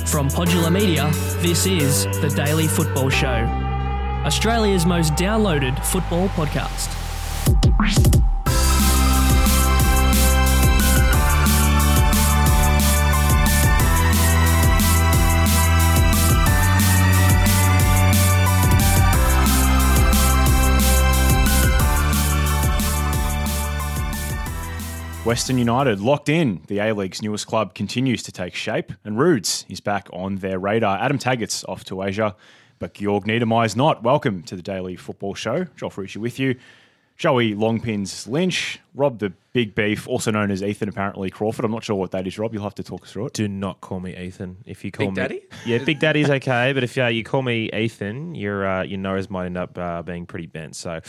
From Podular Media, this is The Daily Football Show, Australia's most downloaded football podcast. Western United locked in. The A-League's newest club continues to take shape, and Roods is back on their radar. Adam Taggart's off to Asia, but Georg Niedermayer's not. Welcome to the Daily Football Show. Joel Ferrucci with you. Joey Longpins Lynch, Rob the Big Beef, also known as Ethan apparently Crawford. I'm not sure what that is, Rob. You'll have to talk us through it. Do not call me Ethan. If you call Big Daddy? Yeah, Big Daddy's okay, but if you call me Ethan, your nose might end up being pretty bent. So,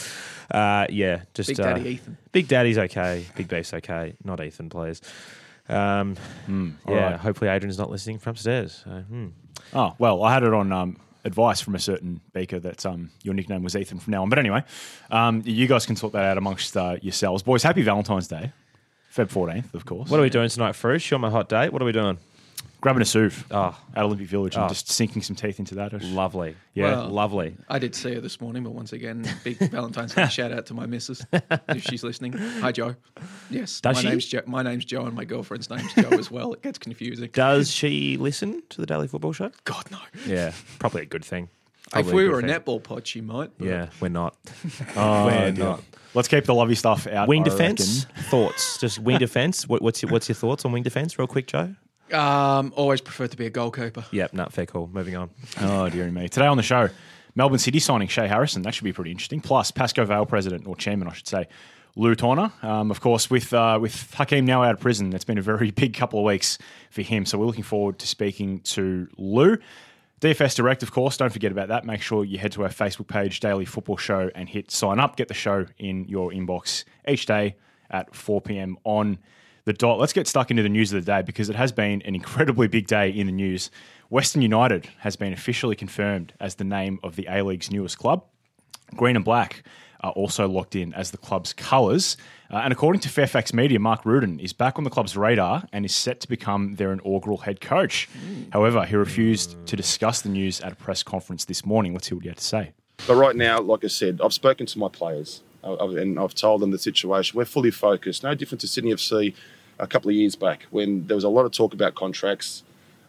just Big Daddy Ethan. Big Daddy's okay. Big Beef's okay. Not Ethan, please. Right. Hopefully Adrian's not listening from upstairs. So, Oh, well, I had it on advice from a certain beaker that your nickname was Ethan from now on. But anyway, you guys can sort that out amongst yourselves. Boys, happy Valentine's Day. Feb 14th, of course. What are we doing tonight, Frush? You're on my hot date. What are we doing? Grabbing a SUV Oh, at Olympic Village and just sinking some teeth into that. lovely. Yeah. Well, Lovely. I did see her this morning, but once again, big Valentine's Day shout out to my missus if she's listening. Hi, Joe. Yes, Does my she? name's Joe. My name's Joe, and my girlfriend's name's Joe as well. It gets confusing. Does she listen to the Daily Football Show? God no. Yeah, probably a good thing. If Probably we good were a thing. netball pod, she might. but- Yeah, we're not. Oh, We're dear. not. Let's keep the lovey stuff out. Wing I defence reckon. thoughts. Just wing defence. What's your thoughts on wing defence, real quick, Joe? Always prefer to be a goalkeeper. Yep, fair call. Moving on. Oh, dearie me. Today on the show, Melbourne City signing Shea Harrison. That should be pretty interesting. Plus, Pascoe Vale president, or chairman, I should say, Lou Torner. Of course, with Hakeem now out of prison, it's been a very big couple of weeks for him. So we're looking forward to speaking to Lou. DFS Direct, of course, don't forget about that. Make sure you head to our Facebook page, Daily Football Show, and hit sign up. Get the show in your inbox each day at 4 p.m. on the dot. Let's get stuck into the news of the day because it has been an incredibly big day in the news. Western United has been officially confirmed as the name of the A-League's newest club. Green and black are also locked in as the club's colours. And according to Fairfax Media, Mark Rudin is back on the club's radar and is set to become their inaugural head coach. However, he refused to discuss the news at a press conference this morning. Let's hear what he had to say. But right now, like I said, I've spoken to my players and I've told them the situation. We're fully focused. No different to Sydney FC a couple of years back when there was a lot of talk about contracts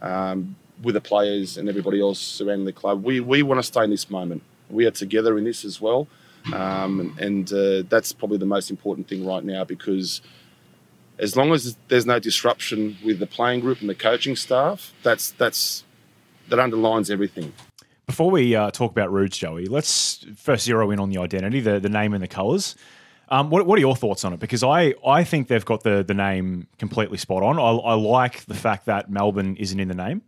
with the players and everybody else surrounding the club. We want to stay in this moment. We are together in this as well. That's probably the most important thing right now because as long as there's no disruption with the playing group and the coaching staff, that underlines everything. Before we talk about Roods, Joey, let's first zero in on the identity, the name and the colours. What are your thoughts on it? Because I think they've got the name completely spot on. I like the fact that Melbourne isn't in the name.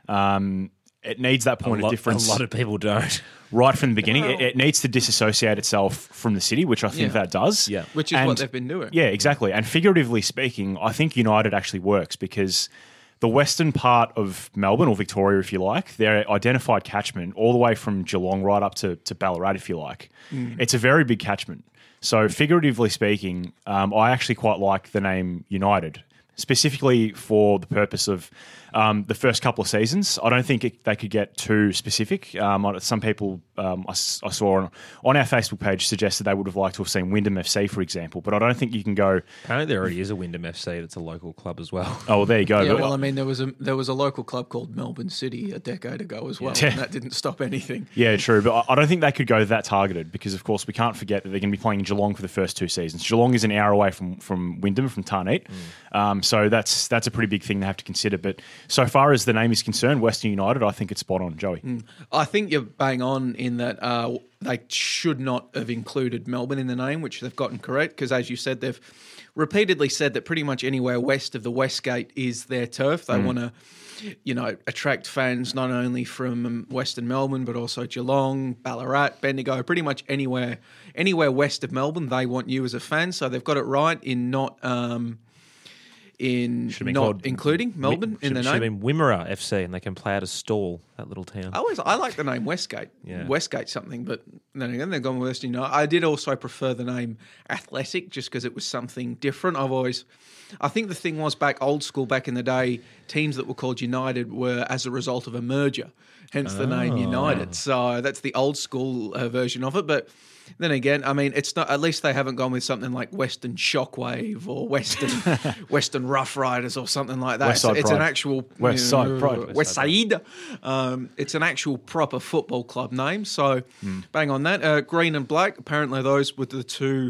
It needs that point of difference. A lot of people don't. Right from the beginning. It needs to disassociate itself from the city, which I think that does. Yeah. Which is what they've been doing. Yeah, exactly. And figuratively speaking, I think United actually works because the western part of Melbourne, or Victoria if you like, their identified catchment all the way from Geelong right up to Ballarat if you like. It's a very big catchment. So figuratively speaking, I actually quite like the name United, specifically for the purpose of the first couple of seasons. I don't think they could get too specific. Some people I saw on our Facebook page suggested they would have liked to have seen Wyndham FC, for example, but I don't think you can go... Apparently there already is a Wyndham FC that's a local club as well. Oh, well, there you go. Yeah, But- well, I mean, there was a local club called Melbourne City a decade ago as well, Yeah. and that didn't stop anything. Yeah, true. But I don't think they could go that targeted because, of course, we can't forget that they're going to be playing in Geelong for the first two seasons. Geelong is an hour away from Wyndham, from Tarneet. So that's a pretty big thing to have to consider. But so far as the name is concerned, Western United, I think it's spot on, Joey. I think you're bang on in that they should not have included Melbourne in the name, which they've gotten correct, because as you said, they've repeatedly said that pretty much anywhere west of the Westgate is their turf. They want to, attract fans not only from Western Melbourne, but also Geelong, Ballarat, Bendigo, pretty much anywhere west of Melbourne, they want you as a fan. So they've got it right in not in Should have been not called including Melbourne in the Should have name. been Wimmera FC, and they can play out of Stall, that little town. I like the name Westgate. Yeah. Westgate something, but then again, they've gone with Western United. I did also prefer the name Athletic just because it was something different. I think the thing was back old school, back in the day, teams that were called United were as a result of a merger, hence the name United. So that's the old school version of it. But then again, I mean, it's not. At least they haven't gone with something like Western Shockwave or Western Rough Riders or something like that. West Side It's Pride. an actual West Side Pride. West Side. It's an actual proper football club name. So bang on that. Green and black. Apparently, those were the two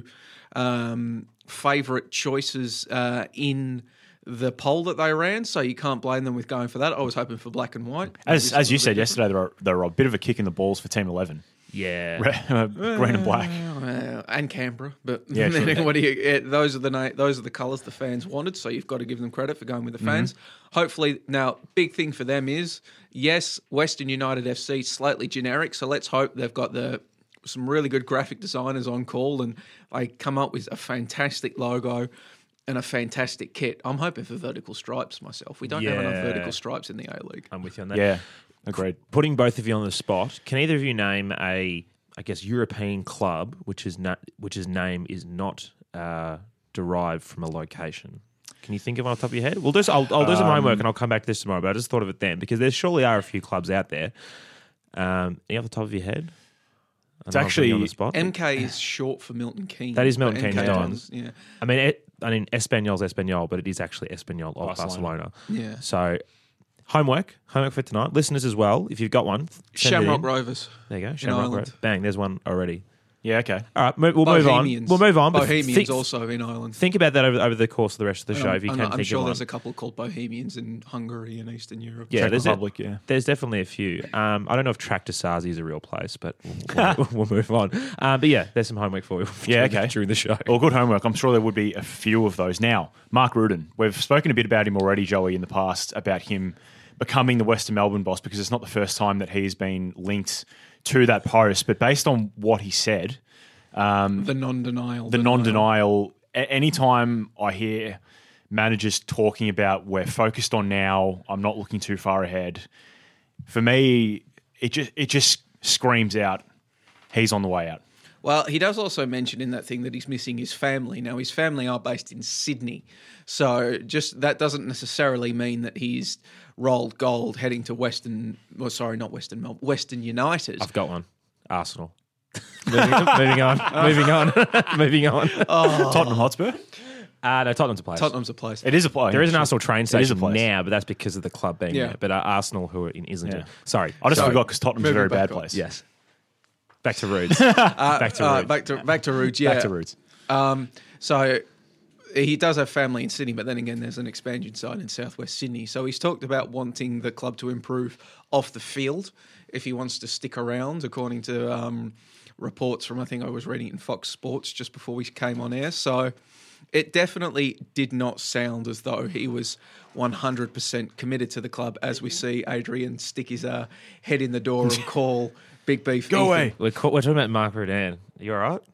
favourite choices in the poll that they ran. So you can't blame them with going for that. I was hoping for black and white. As you said yesterday, they were a bit of a kick in the balls for Team 11. Yeah. Green and black. And Canberra, but Yeah, sure. those are the colours the fans wanted. So you've got to give them credit for going with the fans. Hopefully, now big thing for them is yes, Western United FC slightly generic. So let's hope they've got some really good graphic designers on call and they come up with a fantastic logo and a fantastic kit. I'm hoping for vertical stripes myself. We don't have enough Yeah. vertical stripes in the A-League. I'm with you on that. Yeah, agreed. Putting both of you on the spot, can either of you name European club which name is not derived from a location? Can you think of one off the top of your head? I'll do some homework and I'll come back to this tomorrow, but I just thought of it then because there surely are a few clubs out there. Any off the top of your head? It's actually on the spot. MK is short for Milton Keynes. That is Milton but Keynes MK Diamonds. Yeah. I mean, Espanyol's Espanyol, but it is actually Espanyol of Barcelona. Yeah. So, homework for tonight. Listeners as well, if you've got one. send it Shamrock in. Rovers. There you go. Shamrock Ireland. Rovers. Bang, there's one already. Yeah, okay. All right, we'll move on. Bohemians. We'll move on. but Bohemians also in Ireland. Think about that over the course of the rest of the show if you can I'm think sure of one. there's a couple called Bohemians in Hungary and Eastern Europe. Yeah, Czech there's Republic, yeah. There's definitely a few. I don't know if Tractor Sazi is a real place, but we'll move on. But yeah, there's some homework for you during the show. Well, good homework. I'm sure there would be a few of those. Now, Mark Rudin. We've spoken a bit about him already, Joey, in the past, about him becoming the Western Melbourne boss because it's not the first time that he's been linked to that post. But based on what he said... The non-denial. Anytime I hear managers talking about we're focused on now, I'm not looking too far ahead, for me, it just screams out, he's on the way out. Well, he does also mention in that thing that he's missing his family. Now, his family are based in Sydney. So just that doesn't necessarily mean that he's rolled gold heading to Western United. I've got one. Arsenal. moving on. Tottenham Hotspur? No, Tottenham's a place. Tottenham's a place. It is a place. There is an Arsenal train It is station a place. now, but that's because of the club being Yeah. there. But Arsenal, who are in Islington. Yeah. Sorry. I just Sorry. forgot because Tottenham's a Moving very back bad on. place. Yes. Back to Roots. Back to Roots. Back to Roots, yeah. Back to roots. So he does have family in Sydney, but then again, there's an expansion side in southwest Sydney. So he's talked about wanting the club to improve off the field if he wants to stick around, according to reports from, I think I was reading it in Fox Sports just before we came on air. So it definitely did not sound as though he was 100% committed to the club, as we see Adrian stick his head in the door and call Big Beef Go Ethan. away. We're talking about Mark Rudan. Are you all right?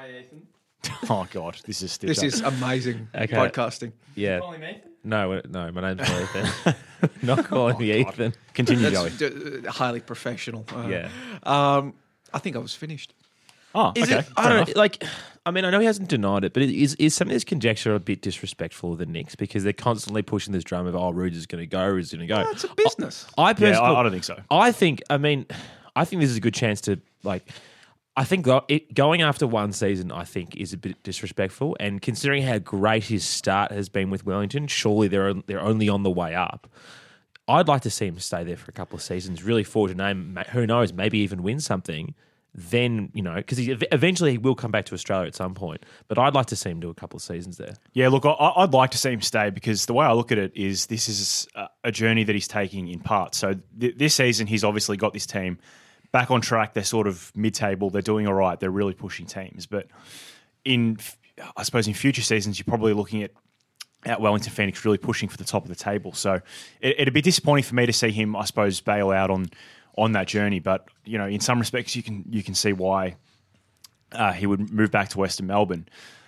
Oh, God. This is This is amazing Okay. podcasting. Yeah. No, my name's not Ethan. Not calling me Ethan. Continue, Joey. That's highly professional. Yeah. I think I was finished. Oh, Is okay. it? I don't know. Like, I mean, I know he hasn't denied it, but is some of this conjecture a bit disrespectful of the Knicks because they're constantly pushing this drum of Rude is going to go, Rude is going to go. It's a business. I Yeah, personally, I don't think so. I think this is a good chance to I think going after one season, I think, is a bit disrespectful. And considering how great his start has been with Wellington, surely they're only on the way up. I'd like to see him stay there for a couple of seasons, really forge a name. Who knows? Maybe even win something. Then because eventually he will come back to Australia at some point. But I'd like to see him do a couple of seasons there. Yeah, look, I'd like to see him stay because the way I look at it is this is a journey that he's taking in parts. So this season, he's obviously got this team back on track. They're sort of mid-table. They're doing all right. They're really pushing teams. But I suppose in future seasons, you're probably looking at Wellington Phoenix really pushing for the top of the table. So it'd be disappointing for me to see him, I suppose, bail out on that journey. But in some respects, you can see why he would move back to Western Melbourne.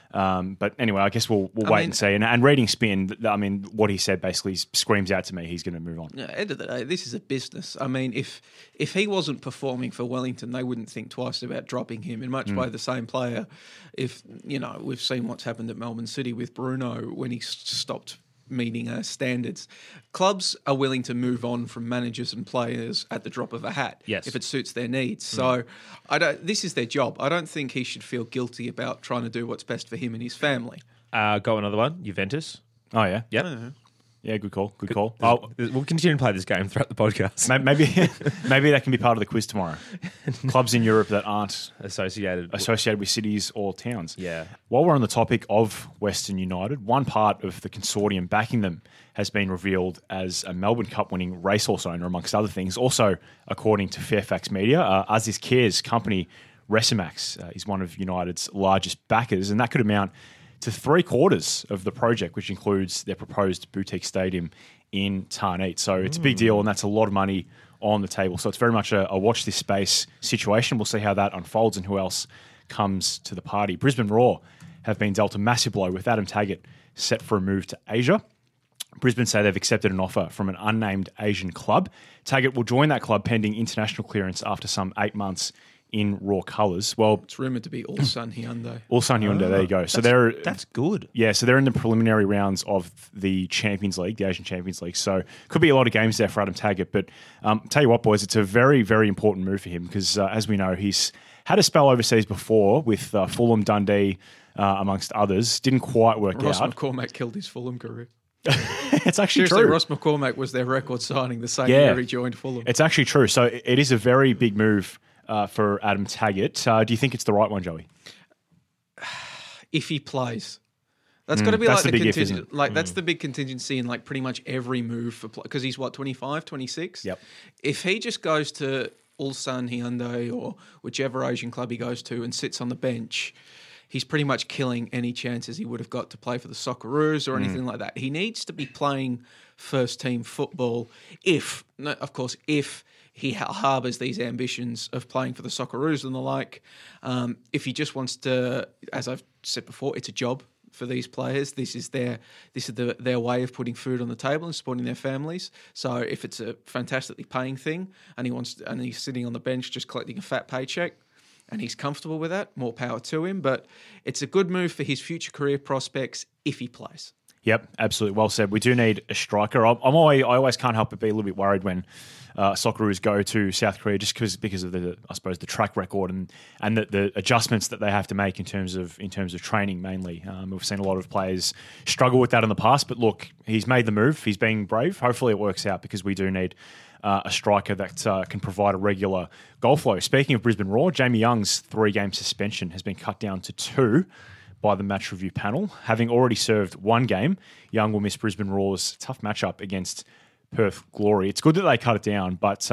But anyway, I guess we'll wait and see. And reading Spin, I mean, what he said basically screams out to me he's going to move on. At the end of the day, this is a business. I mean, if he wasn't performing for Wellington, they wouldn't think twice about dropping him. In much way, the same player. If we've seen what's happened at Melbourne City with Bruno when he stopped meeting standards. Clubs are willing to move on from managers and players at the drop of a hat if it suits their needs. So this is their job. I don't think he should feel guilty about trying to do what's best for him and his family. Go another one, Juventus. Oh, yeah? Yep. Yeah, good call. Good call. We'll continue to play this game throughout the podcast. Maybe that can be part of the quiz tomorrow. Clubs in Europe that aren't associated with cities or towns. Yeah. While we're on the topic of Western United, one part of the consortium backing them has been revealed as a Melbourne Cup winning racehorse owner, amongst other things. Also, according to Fairfax Media, Aziz Kir's company, Resimax, is one of United's largest backers, and that could amount to 3/4 of the project, which includes their proposed boutique stadium in Tarneit. So it's a big deal, and that's a lot of money on the table. So it's very much a watch this space situation. We'll see how that unfolds and who else comes to the party. Brisbane Roar have been dealt a massive blow with Adam Taggart set for a move to Asia. Brisbane say they've accepted an offer from an unnamed Asian club. Taggart will join that club pending international clearance after some 8 months in Raw colours. Well, it's rumoured to be Ulsan Hyundai. Ulsan Hyundai, there you go. So that's good. Yeah, so they're in the preliminary rounds of the Champions League, the Asian Champions League. So could be a lot of games there for Adam Taggart. But tell you what, boys, it's a very, very important move for him because, as we know, he's had a spell overseas before with Fulham, Dundee, amongst others. Didn't quite work Ross out. McCormack killed his Fulham career. It's actually Seriously, true. Ross McCormack was their record signing the same year he joined Fulham. It's actually true. So it is a very big move for Adam Taggart. Do you think it's the right one, Joey? If he plays. That's got to be that's like the the big if, contingent. isn't it? Like that's the big contingency in like pretty much every move for because he's 25, 26. Yep. If he just goes to Ulsan Hyundai or whichever Asian club he goes to and sits on the bench, he's pretty much killing any chances he would have got to play for the Socceroos or anything like that. He needs to be playing first team football if he harbours these ambitions of playing for the Socceroos and the like. If he just wants to, as I've said before, it's a job for these players. This is their way of putting food on the table and supporting their families. So if it's a fantastically paying thing and he's sitting on the bench just collecting a fat paycheck and he's comfortable with that, more power to him. But it's a good move for his future career prospects if he plays. Yep, absolutely. Well said. We do need a striker. I always can't help but be a little bit worried when Socceroos go to South Korea just because of the track record and the adjustments that they have to make in terms of training mainly. We've seen a lot of players struggle with that in the past, but look, he's made the move. He's being brave. Hopefully it works out because we do need a striker that can provide a regular goal flow. Speaking of Brisbane Roar, Jamie Young's 3-game suspension has been cut down to 2 by the match review panel. Having already served 1 game, Young will miss Brisbane Roar's tough matchup against Perth Glory. It's good that they cut it down, but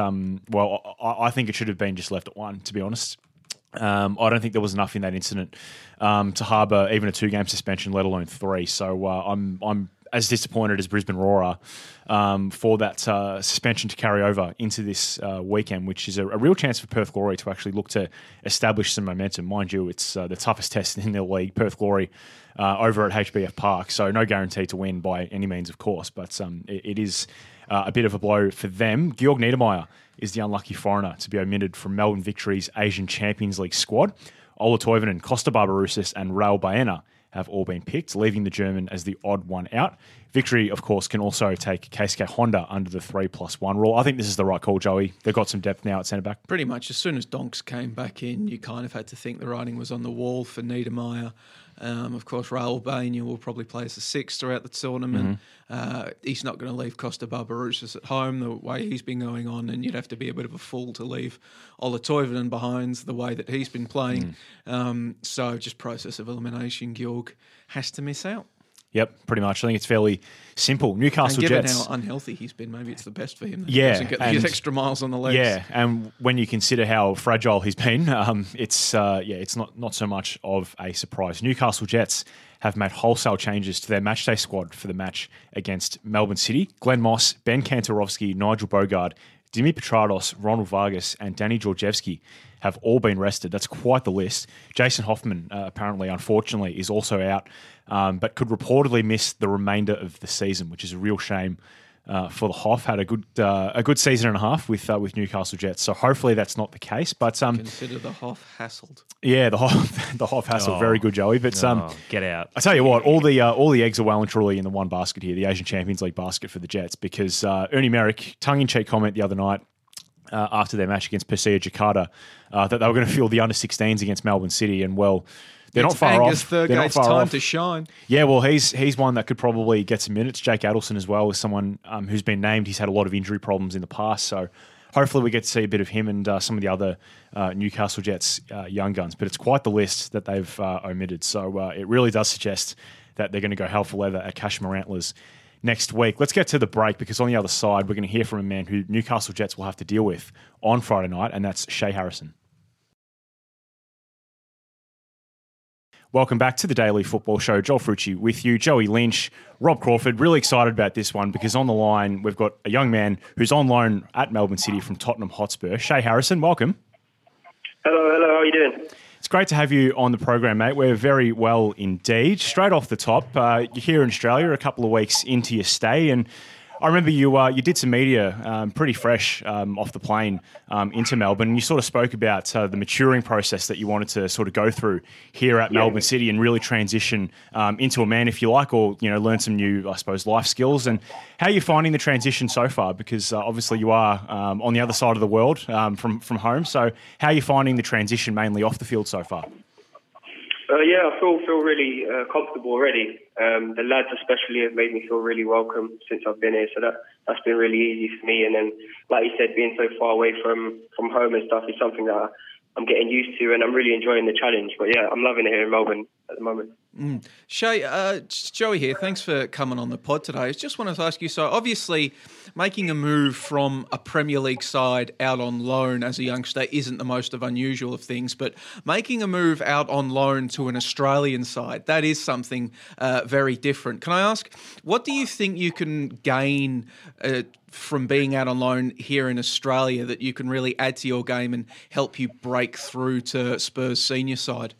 I think it should have been just left at 1, to be honest. I don't think there was enough in that incident to harbour even a 2-game suspension, let alone 3. So I'm as disappointed as Brisbane Roar are for that suspension to carry over into this weekend, which is a real chance for Perth Glory to actually look to establish some momentum. Mind you, it's the toughest test in the league, Perth Glory over at HBF Park, so no guarantee to win by any means, of course, but it is a bit of a blow for them. Georg Niedermeyer is the unlucky foreigner to be omitted from Melbourne Victory's Asian Champions League squad. Ola Toivonen, Costa Barbarouses and Raul Baena have all been picked, leaving the German as the odd one out. Victory, of course, can also take Keisuke Honda under the 3+1 rule. I think this is the right call, Joey. They've got some depth now at centre-back. Pretty much. As soon as Donks came back in, you kind of had to think the writing was on the wall for Niedermeyer. Of course, Raul Baena will probably play as a 6 throughout the tournament. He's not going to leave Costa Barbarouses at home the way he's been going on, and you'd have to be a bit of a fool to leave Ola Toivonen behind the way that he's been playing. So just process of elimination, Georg has to miss out. Yep, pretty much. I think it's fairly simple. Newcastle and given Jets. how unhealthy he's been, maybe it's the best for him. That Yeah, he doesn't get these extra miles on the legs. Yeah, and when you consider how fragile he's been, it's not so much of a surprise. Newcastle Jets have made wholesale changes to their matchday squad for the match against Melbourne City. Glenn Moss, Ben Kantarovski, Nigel Bogard, Dimi Petrados, Ronald Vargas, and Danny Georgievski have all been rested. That's quite the list. Jason Hoffman, apparently, unfortunately, is also out, but could reportedly miss the remainder of the season, which is a real shame for the Hoff. Had a good season and a half with Newcastle Jets. So hopefully that's not the case. But consider the Hoff hassled. Yeah, the Hoff hassle. Very good, Joey. But get out. I tell you what, all the eggs are well and truly in the one basket here, the Asian Champions League basket for the Jets, because Ernie Merrick, tongue-in-cheek comment the other night after their match against Persija Jakarta, that they were going to field the under-16s against Melbourne City, and well, they're not far Angus off. Thurgate's time to shine. Yeah, well, he's one that could probably get some minutes. Jake Adelson as well is someone who's been named. He's had a lot of injury problems in the past, so hopefully we get to see a bit of him and some of the other Newcastle Jets young guns. But it's quite the list that they've omitted, so it really does suggest that they're going to go hell for leather at Kashmir Antlers next week. Let's get to the break, because on the other side, we're going to hear from a man who Newcastle Jets will have to deal with on Friday night, and that's Shay Harrison. Welcome back to the Daily Football Show. Joel Frucci with you, Joey Lynch, Rob Crawford. Really excited about this one, because on the line we've got a young man who's on loan at Melbourne City from Tottenham Hotspur. Shay Harrison, welcome. Hello, how are you doing? It's great to have you on the program, mate. We're very well indeed. Straight off the top, you're here in Australia a couple of weeks into your stay, and I remember you did some media pretty fresh off the plane into Melbourne, and you sort of spoke about the maturing process that you wanted to sort of go through here at Melbourne City and really transition into a man, if you like, or learn some new, I suppose, life skills. And how are you finding the transition so far? Because obviously you are on the other side of the world from home. So how are you finding the transition mainly off the field so far? I feel really comfortable already. The lads especially have made me feel really welcome since I've been here, so that's been really easy for me. And then, like you said, being so far away from home and stuff is something that I'm getting used to, and I'm really enjoying the challenge. But yeah, I'm loving it here in Melbourne at the moment. Shay, Joey here. Thanks for coming on the pod today. I just wanted to ask you, so obviously making a move from a Premier League side out on loan as a youngster isn't the most unusual of things, but making a move out on loan to an Australian side, that is something very different. Can I ask, what do you think you can gain from being out on loan here in Australia that you can really add to your game and help you break through to Spurs' senior side?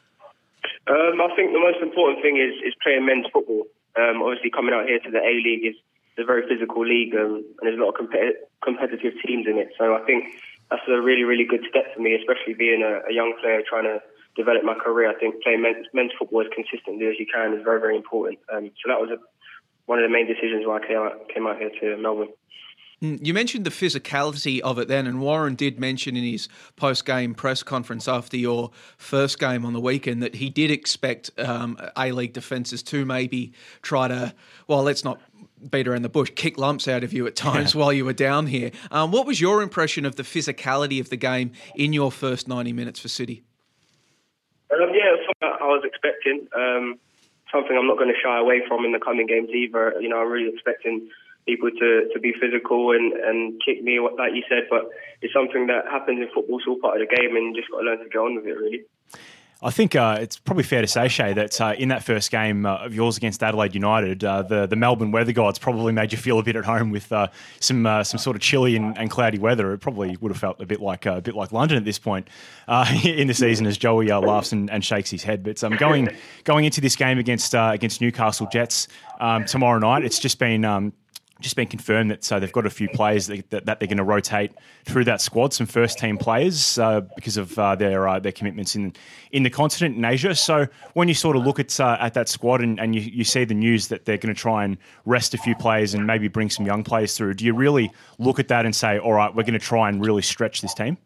I think the most important thing is playing men's football. Obviously, coming out here to the A-League is a very physical league, and there's a lot of competitive teams in it. So I think that's a really, really good step for me, especially being a young player trying to develop my career. I think playing men's football as consistently as you can is very, very important. So that was one of the main decisions why I came out here to Melbourne. You mentioned the physicality of it then, and Warren did mention in his post-game press conference after your first game on the weekend that he did expect A-League defences to maybe try to, well, let's not beat around the bush, kick lumps out of you at times while you were down here. What was your impression of the physicality of the game in your first 90 minutes for City? It was something I was expecting, something I'm not going to shy away from in the coming games either. I'm really expecting people to be physical and kick me, like you said, but it's something that happens in football. It's all part of the game, and you just got to learn to go on with it, really. I think it's probably fair to say, Shay, that in that first game of yours against Adelaide United, the Melbourne weather gods probably made you feel a bit at home with some sort of chilly and cloudy weather. It probably would have felt a bit like London at this point in the season, as Joey laughs and shakes his head. But going into this game against Newcastle Jets tomorrow night, it's just been confirmed that they've got a few players that they're going to rotate through that squad, some first-team players because of their commitments in the continent in Asia. So when you sort of look at that squad and you see the news that they're going to try and rest a few players and maybe bring some young players through, do you really look at that and say, all right, we're going to try and really stretch this team?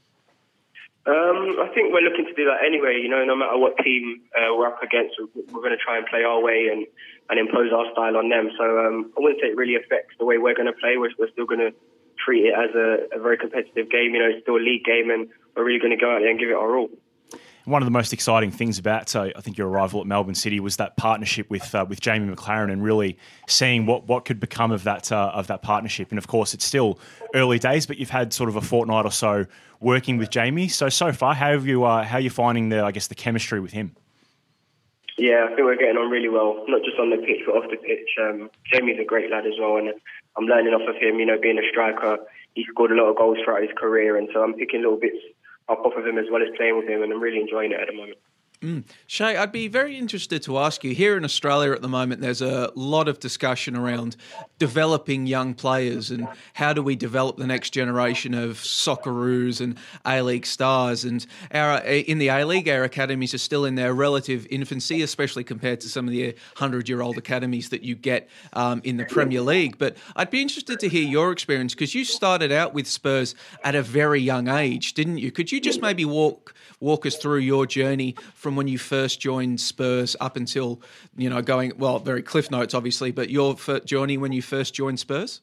I think we're looking to do that anyway. No matter what team we're up against, we're going to try and play our way and impose our style on them. So I wouldn't say it really affects the way we're going to play. We're still going to treat it as a very competitive game. It's still a league game, and we're really going to go out there and give it our all. One of the most exciting things about, I think, your arrival at Melbourne City was that partnership with Jamie Maclaren, and really seeing what could become of that partnership. And of course, it's still early days, but you've had sort of a fortnight or so working with Jamie. So far, how are you finding the chemistry with him? Yeah, I think we're getting on really well, not just on the pitch, but off the pitch. Jamie's a great lad as well, and I'm learning off of him. You know, being a striker, he scored a lot of goals throughout his career, and so I'm picking little bits up off of him as well as playing with him, and I'm really enjoying it at the moment. Shay, I'd be very interested to ask you, here in Australia at the moment, there's a lot of discussion around developing young players and how do we develop the next generation of Socceroos and A-League stars. And in the A-League, our academies are still in their relative infancy, especially compared to some of the 100-year-old academies that you get in the Premier League. But I'd be interested to hear your experience, because you started out with Spurs at a very young age, didn't you? Could you just maybe walk us through your journey from when you first joined Spurs up until, you know, going, well, very cliff notes, obviously, but your journey when you first joined Spurs?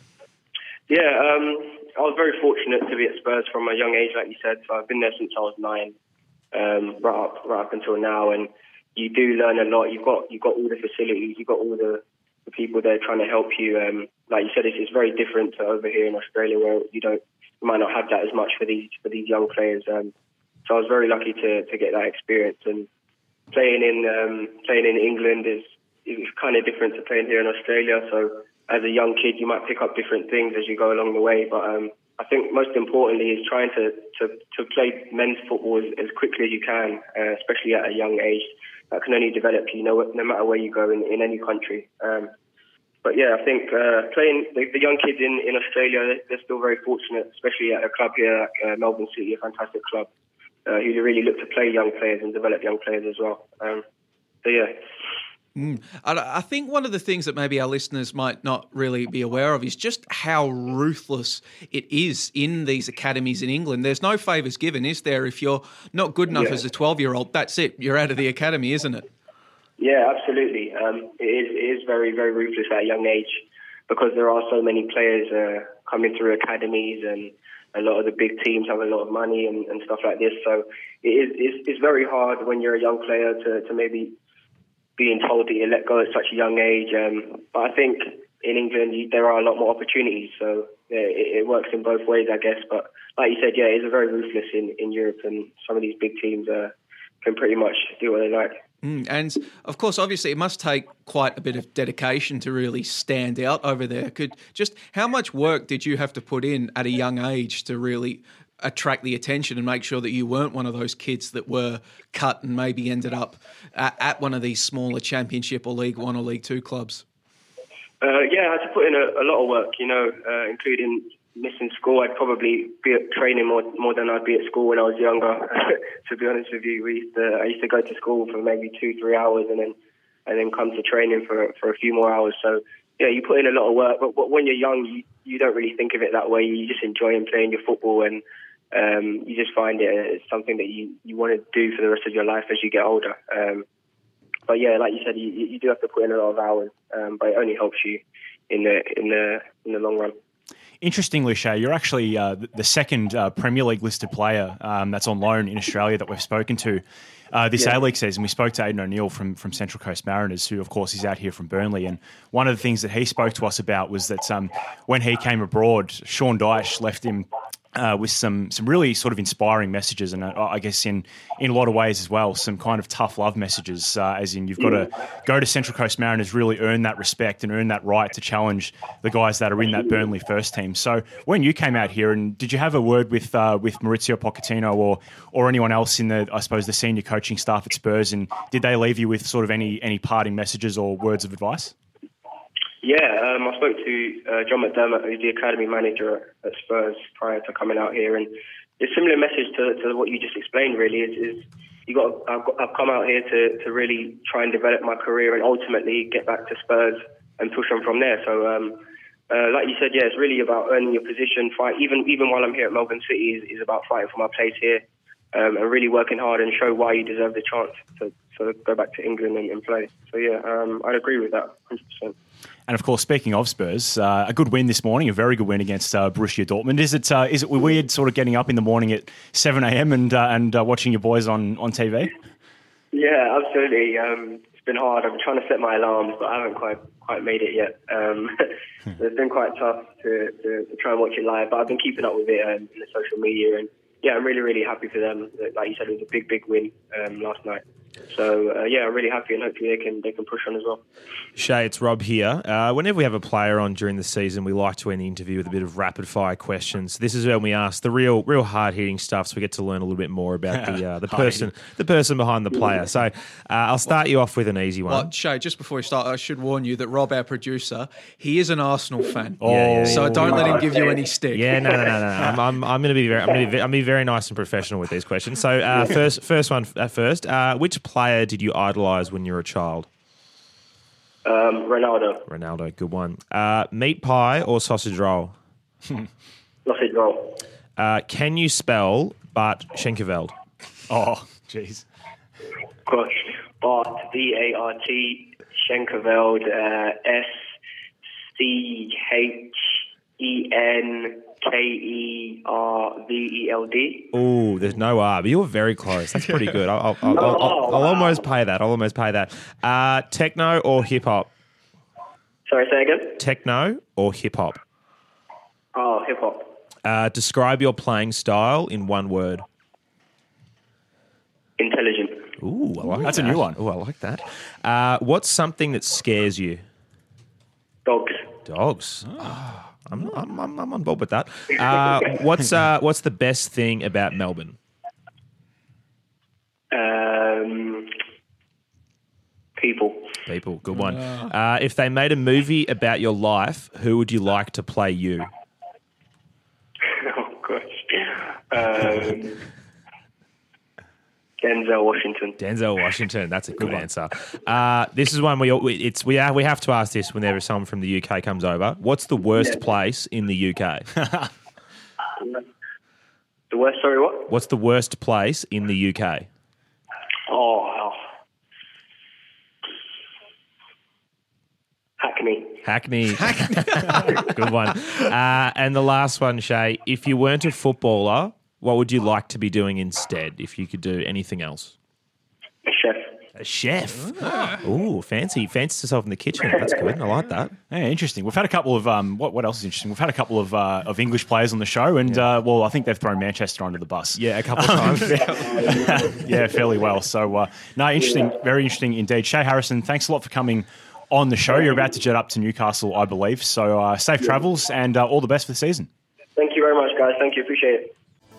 Yeah, I was very fortunate to be at Spurs from a young age, like you said. So I've been there since I was 9, right up until now. And you do learn a lot. You've got all the facilities, you've got all the people there trying to help you. Like you said, it's very different to over here in Australia, where you might not have that as much for these young players. So I was very lucky to get that experience, and playing in England is kind of different to playing here in Australia. So as a young kid, you might pick up different things as you go along the way. But I think most importantly is trying to play men's football as quickly as you can, especially at a young age. That can only develop you, no matter where you go in any country. But yeah, I think playing the young kids in Australia, they're still very fortunate, especially at a club here, Melbourne City, a fantastic club. Who really look to play young players and develop young players as well. So, yeah. I think one of the things that maybe our listeners might not really be aware of is just how ruthless it is in these academies in England. There's no favours given, is there? If you're not good enough as a 12-year-old, that's it. You're out of the academy, isn't it? Yeah, absolutely. It is very, very ruthless at a young age, because there are so many players coming through academies, and a lot of the big teams have a lot of money and stuff like this. So it's very hard when you're a young player to maybe being told that you let go at such a young age. But I think in England there are a lot more opportunities. So it works in both ways, I guess. But like you said, yeah, it's very ruthless in Europe, and some of these big teams can pretty much do what they like. And of course, obviously, it must take quite a bit of dedication to really stand out over there. How much work did you have to put in at a young age to really attract the attention and make sure that you weren't one of those kids that were cut and maybe ended up at one of these smaller Championship or League One or League Two clubs? Yeah, I had to put in a lot of work, including missing school. I'd probably be at training more than I'd be at school when I was younger. To be honest with you, I used to go to school for maybe 2-3 hours and then come to training for a few more hours. So yeah, you put in a lot of work. But when you're young, you don't really think of it that way. You just enjoy playing your football, and you just find it as something that you want to do for the rest of your life as you get older. But yeah, like you said, you do have to put in a lot of hours, but it only helps you in the long run. Interestingly, Shay, you're actually the second Premier League listed player that's on loan in Australia that we've spoken to this A-League season. We spoke to Aidan O'Neill from Central Coast Mariners, who, of course, is out here from Burnley. And one of the things that he spoke to us about was that when he came abroad, Sean Dyche left him with some really sort of inspiring messages, and I guess in a lot of ways as well, some kind of tough love messages, as in you've got to go to Central Coast Mariners, really earn that respect and earn that right to challenge the guys that are in that Burnley first team. So when you came out here, and did you have a word with Maurizio Pochettino or anyone else in the senior coaching staff at Spurs, and did they leave you with sort of any parting messages or words of advice? Yeah, I spoke to John McDermott, who's the academy manager at Spurs, prior to coming out here, and a similar message to what you just explained. Really, is I've come out here to really try and develop my career and ultimately get back to Spurs and push on from there. So, like you said, yeah, it's really about earning your position. Fight even while I'm here at Melbourne City is about fighting for my place here, and really working hard and show why you deserve the chance to go back to England and play. So yeah, I'd agree with that 100%. And of course, speaking of Spurs, a good win this morning, a very good win against Borussia Dortmund. Is it weird sort of getting up in the morning at 7 a.m. and watching your boys on TV? Yeah, absolutely. It's been hard. I've been trying to set my alarms, but I haven't quite made it yet. It's been quite tough to try and watch it live, but I've been keeping up with it in the social media, and yeah, I'm really, really happy for them. Like you said, it was a big win last night. So I'm really happy, and hopefully they can push on as well. Shay, it's Rob here. Whenever we have a player on during the season, we like to end the interview with a bit of rapid fire questions. This is when we ask the real hard hitting stuff, so we get to learn a little bit more about the person behind the player. So I'll start you off with an easy one. Well, Shay, just before we start, I should warn you that Rob, our producer, he is an Arsenal fan. So don't let him give you any stick. Yeah, no. I'm going to be very nice and professional with these questions. So first one first. Which player did you idolise when you were a child? Ronaldo, good one. Meat pie or sausage roll? Sausage roll. Can you spell Bart Schenkeveld? Oh, jeez. Gosh, Bart, B-A-R-T, Schenkeveld, S-C-H-E-N-K-E-R-V-E-L-D. Oh, there's no R, but you were very close. That's pretty good. I'll almost pay that. Techno or hip hop? Sorry, say again? Techno or hip hop? Oh, hip hop. Describe your playing style in one word. Intelligent. Ooh, I like That's that. a new one. Oh, I like that. What's something that scares you? Dogs. Dogs. Oh, I'm on board with that. What's the best thing about Melbourne? People. Good one. If they made a movie about your life, who would you like to play you? Oh gosh. Denzel Washington. That's a good answer. This is one we have to ask this whenever someone from the UK comes over. What's the worst place in the UK? The worst? Sorry, what? What's the worst place in the UK? Oh, Hackney. Good one. And the last one, Shay. If you weren't a footballer, what would you like to be doing instead if you could do anything else? A chef. Ooh, fancy yourself in the kitchen. That's good. I like that. Yeah, interesting. We've had a couple of what else is interesting? We've had a couple of English players on the show, and I think they've thrown Manchester under the bus. Yeah, a couple of times. Yeah, fairly well. So interesting, very interesting indeed. Shay Harrison, thanks a lot for coming on the show. You're about to jet up to Newcastle, I believe. So safe travels and all the best for the season. Thank you very much, guys. Thank you. Appreciate it.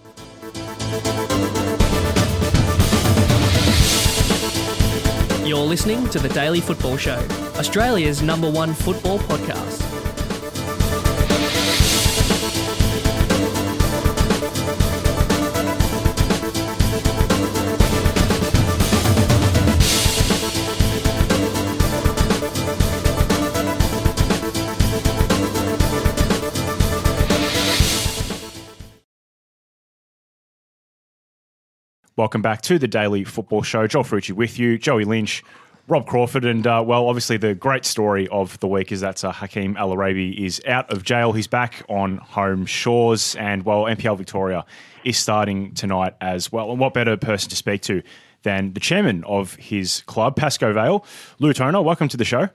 You're listening to The Daily Football Show, Australia's #1 football podcast. Welcome back to the Daily Football Show. Joel Frucci with you, Joey Lynch, Rob Crawford, and obviously the great story of the week is that Hakeem El Arabi is out of jail. He's back on home shores, and NPL Victoria is starting tonight as well. And what better person to speak to than the chairman of his club, Pascoe Vale, Lou Toner. Welcome to the show.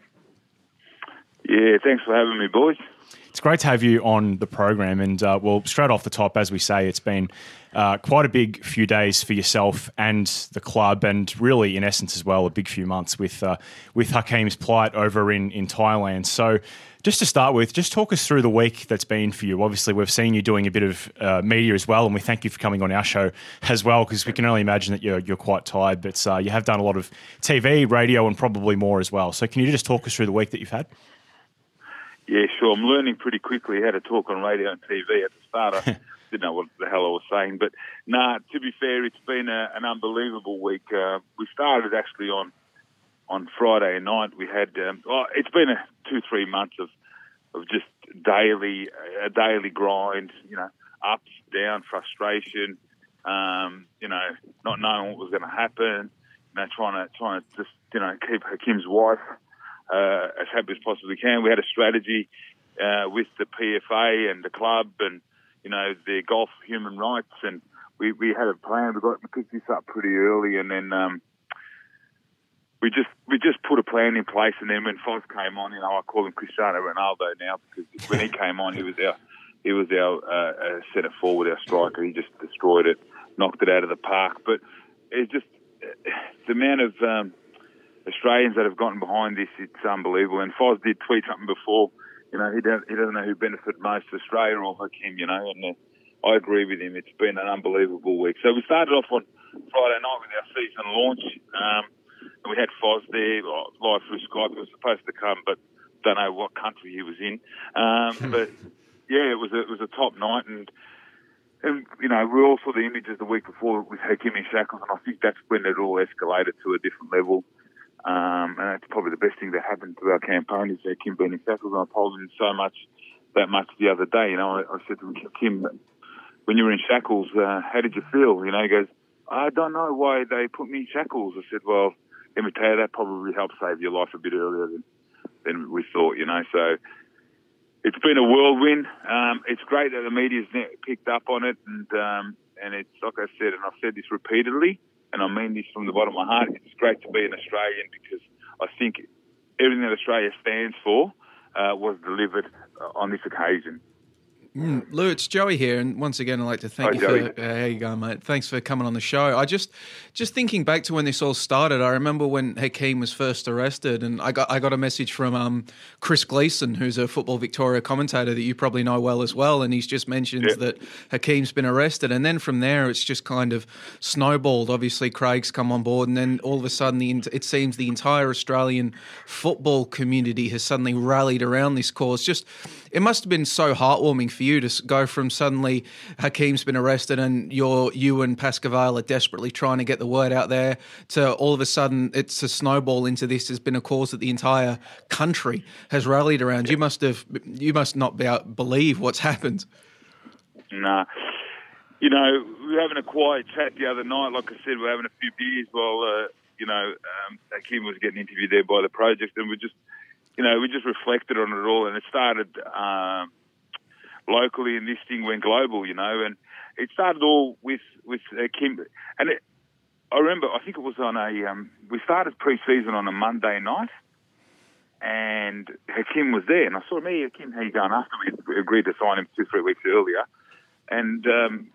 Yeah, thanks for having me, boys. It's great to have you on the program, and straight off the top, as we say, it's been quite a big few days for yourself and the club, and really, in essence, as well, a big few months with Hakeem's plight over in Thailand. So, just to start with, just talk us through the week that's been for you. Obviously, we've seen you doing a bit of media as well, and we thank you for coming on our show as well, because we can only imagine that you're quite tired. But you have done a lot of TV, radio, and probably more as well. So, can you just talk us through the week that you've had? Yeah, sure. I'm learning pretty quickly how to talk on radio and TV. At the start, I didn't know what the hell I was saying. But, to be fair, it's been an unbelievable week. We started actually on Friday night. We had it's been 2-3 months of just a daily grind, ups, down, frustration, not knowing what was going to happen, trying to just, keep Hakeem's wife as happy as possibly can. We had a strategy with the PFA and the club and, the Golf Human Rights, and we had a plan. We picked this up pretty early, and then we just put a plan in place. And then when Foz came on, I call him Cristiano Ronaldo now, because when he came on, he was our centre forward, our striker. He just destroyed it, knocked it out of the park. But the amount of Australians that have gotten behind this, it's unbelievable. And Foz did tweet something before, he doesn't know who benefited most, Australia or Hakeem, and I agree with him. It's been an unbelievable week. So we started off on Friday night with our season launch. And we had Foz there live through Skype. He was supposed to come, but don't know what country he was in. But yeah, it was a top night, and we all saw the images the week before with Hakeem in shackles, and I think that's when it all escalated to a different level. And that's probably the best thing that happened to our campaign is Hakeem being in shackles. And I told him that much the other day. I said to him, Hakeem, when you were in shackles, how did you feel? He goes, I don't know why they put me in shackles. I said, well, let me tell you, that probably helped save your life a bit earlier than we thought, So it's been a whirlwind. It's great that the media's picked up on it, and it's like I said, and I've said this repeatedly, and I mean this from the bottom of my heart. It's great to be an Australian because I think everything that Australia stands for was delivered on this occasion. Lou, it's Joey here, and once again, I'd like to thank you for how you going, mate. Thanks for coming on the show. I just thinking back to when this all started. I remember when Hakeem was first arrested, and I got a message from Chris Gleeson, who's a Football Victoria commentator that you probably know well as well, and he's just mentioned that Hakeem's been arrested, and then from there it's just kind of snowballed. Obviously, Craig's come on board, and then all of a sudden, it seems the entire Australian football community has suddenly rallied around this cause. It must have been so heartwarming for you to go from suddenly Hakeem's been arrested and you and Pascal Vail are desperately trying to get the word out there to all of a sudden it's a snowball into this has been a cause that the entire country has rallied around. You must not believe what's happened. Nah. We were having a quiet chat the other night. Like I said, we're having a few beers while, Hakeem was getting interviewed there by the project, and we just reflected on it all, and it started locally, and this thing went global, and it started all with Kim. And I remember, I think it was on we started pre-season on a Monday night, and Hakeem was there, and I saw him, hey, Hakeem, how you going? After we agreed to sign him 2-3 weeks earlier. And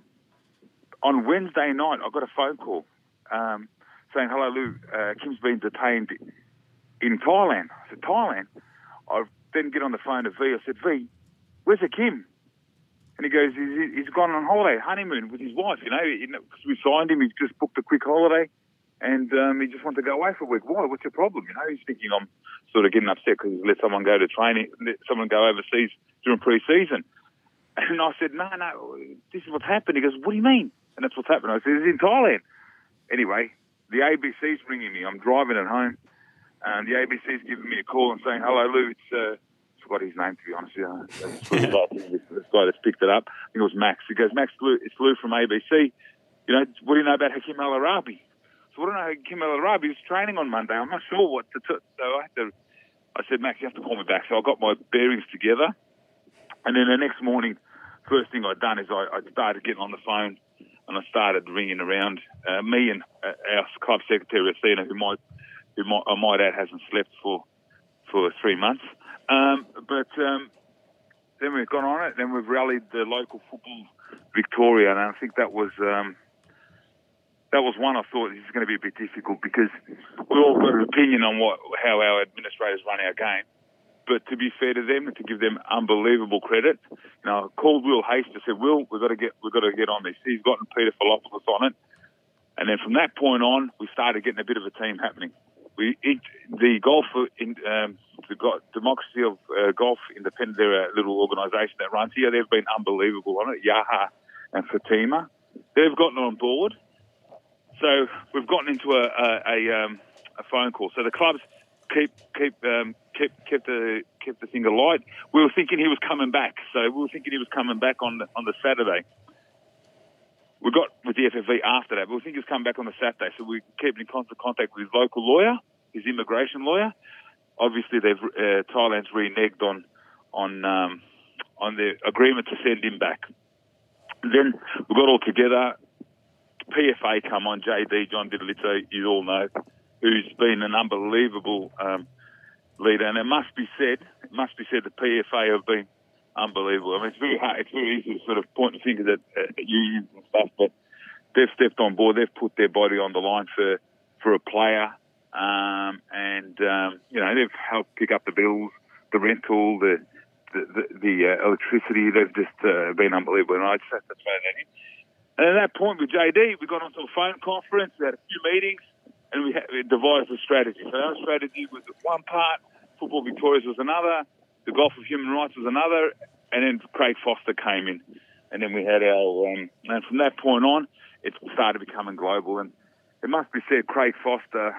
on Wednesday night, I got a phone call saying, hello, Lou, Kim's been detained in Thailand. I said, Thailand? I then get on the phone to V. I said, V, where's Hakeem? And he goes, he's gone on holiday, honeymoon with his wife, because we signed him. He just booked a quick holiday, and he just wanted to go away for a week. Why? What's your problem? He's thinking I'm sort of getting upset because he's let someone go to training, let someone go overseas during pre-season. And I said, no, this is what's happened. He goes, what do you mean? And that's what's happened. I said, he's in Thailand. Anyway, the ABC's ringing me. I'm driving at home. And the ABC's giving me a call and saying, hello, Lou, it's, I forgot his name, to be honest with you. This guy that's picked it up. I think it was Max. He goes, Max, it's Lou from ABC. What do you know about Hakeem El Arabi? So what do I know Hakeem El Arabi? He was training on Monday. I'm not sure what to do. So I said, Max, you have to call me back. So I got my bearings together. And then the next morning, first thing I'd done is I started getting on the phone and I started ringing around. Me and our club secretary, Athena, who I might add hasn't slept for 3 months. But then we've gone on it. Then we've rallied the local Football Victoria, and I think that was one I thought this is going to be a bit difficult because we all got an opinion on how our administrators run our game. But to be fair to them and to give them unbelievable credit, I called Will Haste and said, Will, we've got to get on this. He's gotten Peter Philopoulos on it. And then from that point on, we started getting a bit of a team happening. The golf, the Democracy of Golf Independent, they're a little organisation that runs here. They've been unbelievable on it. Yaha and Fatima, they've gotten on board. So we've gotten into a phone call. So the clubs kept the thing alight. We were thinking he was coming back. So we were thinking he was coming back on the Saturday. We got with the FFV after that, but we think he was coming back on the Saturday. So we kept in constant contact with his local lawyer, his immigration lawyer. Obviously, Thailand's reneged on the agreement to send him back. Then we got all together. PFA come on, JD, John Diddlitz, you all know, who's been an unbelievable leader. And it must be said the PFA have been unbelievable. I mean, it's very hard. It's very easy to sort of point the fingers at unions and stuff, but they've stepped on board. They've put their body on the line for for a player, they've helped pick up the bills, the rental, the electricity. They've just been unbelievable, and I just have to throw that in. And at that point with JD, we got onto a phone conference, we had a few meetings, and we devised a strategy. So our strategy was one part, Football Victorious was another, the Golf of Human Rights was another, and then Craig Foster came in. And then we had our, and from that point on, it started becoming global. And it must be said, Craig Foster,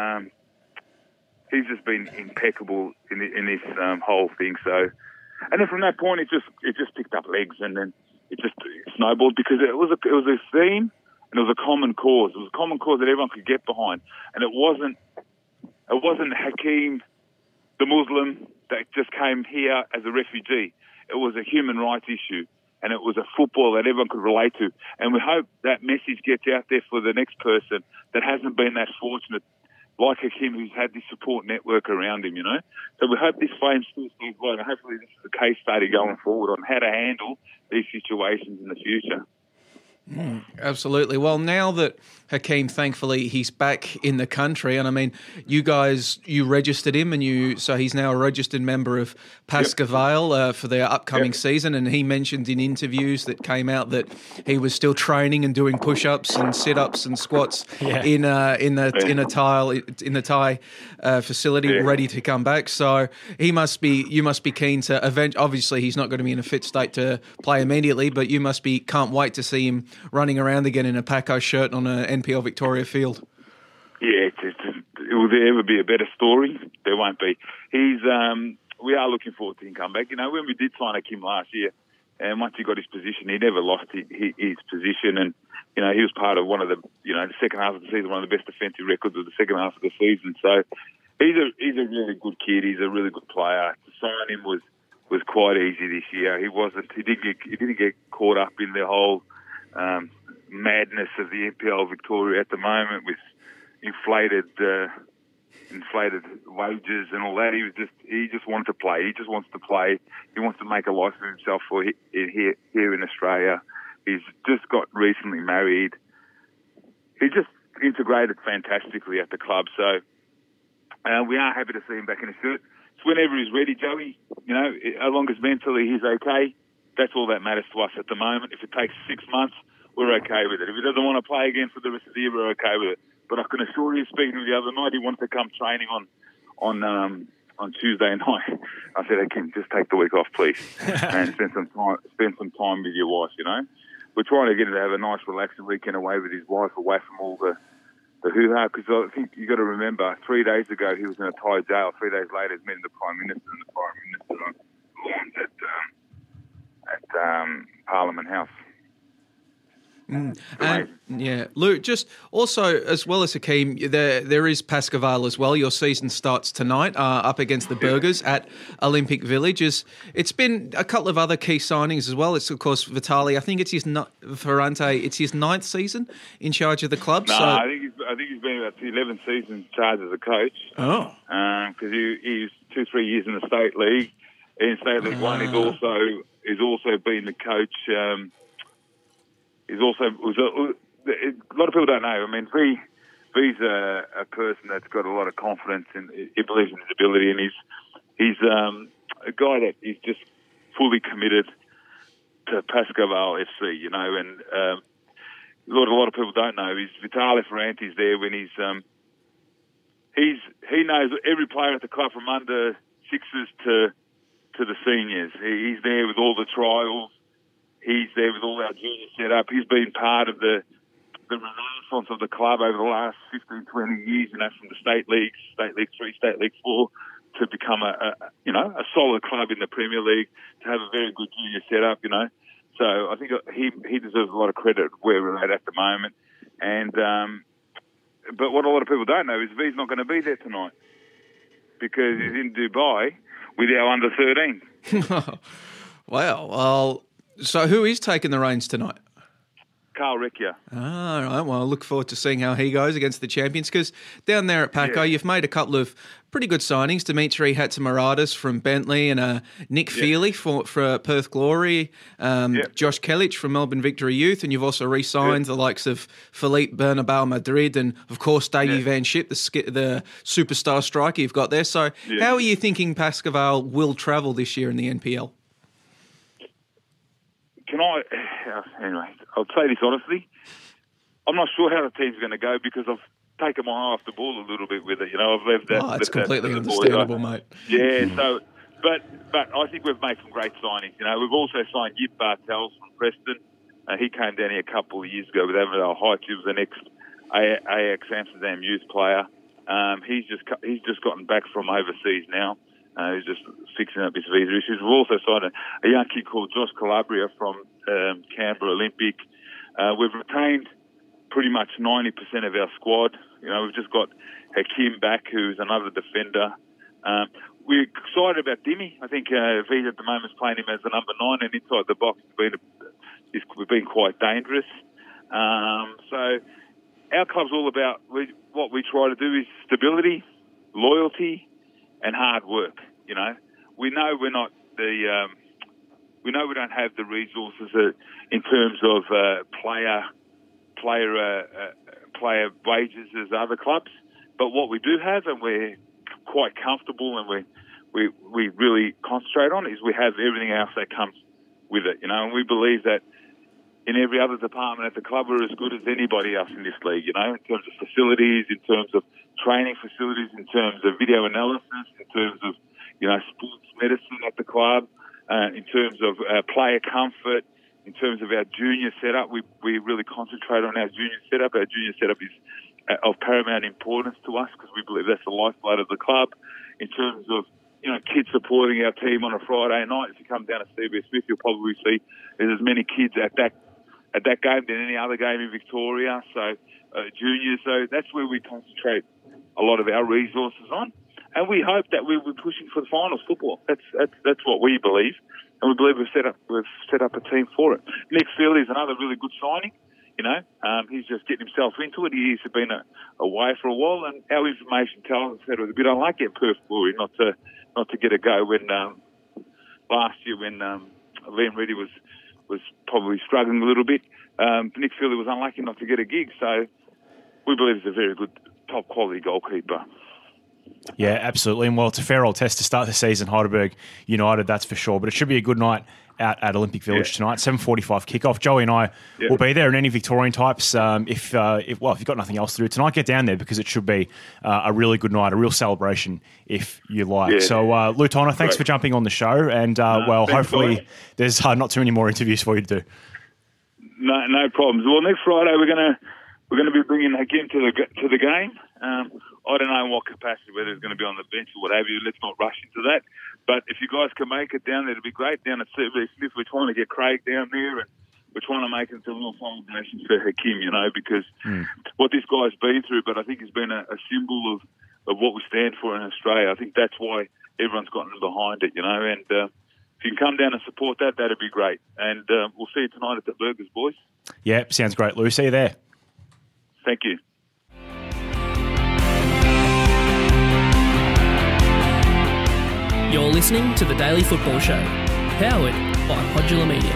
he's just been impeccable in this whole thing. So, and then from that point, it just picked up legs, and then it just snowballed because it was a theme and it was a common cause. It was a common cause that everyone could get behind, and it wasn't Hakeem, the Muslim, that just came here as a refugee. It was a human rights issue, and it was a football that everyone could relate to. And we hope that message gets out there for the next person that hasn't been that fortunate, like Hakeem, who's had this support network around him, So we hope this flame still stays light, and hopefully this is a case study going forward on how to handle these situations in the future. Absolutely. Well, now that Hakeem, thankfully, he's back in the country, and I mean, you registered him, and so he's now a registered member of Pascoe Vale for their upcoming season. And he mentioned in interviews that came out that he was still training and doing push-ups and sit-ups and squats in the Thai facility, ready to come back. So you must be keen to obviously, he's not going to be in a fit state to play immediately, but you can't wait to see him running around again in a Paco shirt on an NPL Victoria field. Yeah, will there ever be a better story? There won't be. We are looking forward to him come back. When we did sign Hakeem last year, and once he got his position, he never lost his position, and he was part of one of the the second half of the season, one of the best defensive records of the second half of the season. So he's a really good kid. He's a really good player. To sign him was quite easy this year. He didn't get caught up in the whole madness of the NPL Victoria at the moment with inflated wages and all that. He just wanted to play. He just wants to play. He wants to make a life for himself here in Australia. He's just got recently married. He just integrated fantastically at the club. So we are happy to see him back in the shirt. It's whenever he's ready, Joey. As long as mentally he's okay. That's all that matters to us at the moment. If it takes 6 months, we're okay with it. If he doesn't want to play again for the rest of the year, we're okay with it. But I can assure you, speaking to the other night, he wanted to come training on Tuesday night. I said, "Hey, Kim, just take the week off, please, and spend some time with your wife." We're trying to get him to have a nice, relaxing weekend away with his wife, away from all the hoo-ha. Because I think you got to remember, 3 days ago he was in a Thai jail. 3 days later, he's meeting the Prime Minister and the Prime Minister on lawns at Parliament House. Lou, just also, as well as Hakeem, there is Pascoe Vale as well. Your season starts tonight up against the Burgers at Olympic Village. It's been a couple of other key signings as well. It's, of course, Vitali. I think it's Ferrante. It's his 9th season in charge of the club. No, I think he's been about 11 seasons in charge as a coach. Oh. Because he's 2-3 years in the State League. In State League 1, he's also been the coach. A lot of people don't know. I mean, V's a person that's got a lot of confidence and he believes in his ability, and he's a guy that is just fully committed to Pascoe Vale FC. And what a lot of people don't know is Vitali Ferrante's there when he knows every player at the club from under 6s to the seniors. He's there with all the trials. He's there with all our juniors set up. He's been part of the renaissance of the club over the last 15, 20 years, from the State Leagues, State League 3, State League 4, to become a solid club in the Premier League, to have a very good junior set up, So I think he deserves a lot of credit where we're at the moment. And but what a lot of people don't know is V's not going to be there tonight because he's in Dubai with our under 13. Wow. Well, so who is taking the reins tonight? Carl Recchia. All right. Well, I look forward to seeing how he goes against the champions, because down there at Paco, you've made a couple of pretty good signings. Dimitri Hatzimaradis from Bentley and Nick Feely for Perth Glory, Josh Kellich from Melbourne Victory Youth, and you've also re-signed the likes of Philippe Bernabeu Madrid and, of course, Davey Van Schip, the superstar striker you've got there. So how are you thinking Pascoe Vale will travel this year in the NPL? Anyway, I'll say this honestly. I'm not sure how the team's going to go because I've taken my eye off the ball a little bit with it. I've left that. Oh, it's completely understandable, mate. Yeah, so, but I think we've made some great signings. We've also signed Yip Bartels from Preston. He came down here a couple of years ago with Avondale Heights. He was the next Ajax Amsterdam youth player. He's just gotten back from overseas now. He's just fixing up his visa issues. We've also signed a young kid called Josh Calabria from Canberra Olympic. We've retained pretty much 90% of our squad. We've just got Hakim back, who's another defender. We're excited about Dimmy. I think Vita at the moment is playing him as the number 9, and inside the box we've been quite dangerous. So our club's all about what we try to do is stability, loyalty, and hard work. We know we're not we know we don't have the resources in terms of player wages as other clubs, but what we do have, and we're quite comfortable, and we really concentrate on, is we have everything else that comes with it. And we believe that in every other department at the club, we're as good as anybody else in this league. In terms of facilities, in terms of training facilities, in terms of video analysis, in terms of sports medicine at the club, in terms of player comfort, in terms of our junior setup. We really concentrate on our junior setup. Our junior setup is of paramount importance to us because we believe that's the lifeblood of the club. In terms of kids supporting our team on a Friday night, if you come down to CBS Smith, you'll probably see there's as many kids at that game than any other game in Victoria. So juniors, so that's where we concentrate a lot of our resources on, and we hope that we'll be pushing for the finals football. That's what we believe, and we believe we've set up a team for it. Nick Feely is another really good signing. He's just getting himself into it. He's been away for a while, and our information tells us that it was a bit unlucky at Perth Glory not to get a go when last year when Liam Reedy was probably struggling a little bit. Nick Feely was unlucky not to get a gig, so we believe he's a very good, top quality goalkeeper. Yeah, absolutely. And well, it's a fair old test to start the season, Heidelberg United, that's for sure. But it should be a good night out at Olympic Village tonight, 7:45 kickoff. Joey and I will be there, and any Victorian types, if you've got nothing else to do tonight, get down there because it should be a really good night, a real celebration if you like. Yeah. So, Lou Tonner, thanks for jumping on the show, and hopefully there's not too many more interviews for you to do. No problems. Well, next Friday we're gonna be bringing Hakim to the game. I don't know in what capacity, whether he's going to be on the bench or what have you. Let's not rush into that. But if you guys can make it down there, it'd be great. Down at CBS Smith, we're trying to get Craig down there, and we're trying to make it into a little celebration for Hakim, because what this guy's been through, but I think he's been a symbol of what we stand for in Australia. I think that's why everyone's gotten behind it, and if you can come down and support that, that'd be great. And we'll see you tonight at the Burgers, boys. Yeah, sounds great, Lou. See you there. Thank you. You're listening to The Daily Football Show, powered by Podular Media.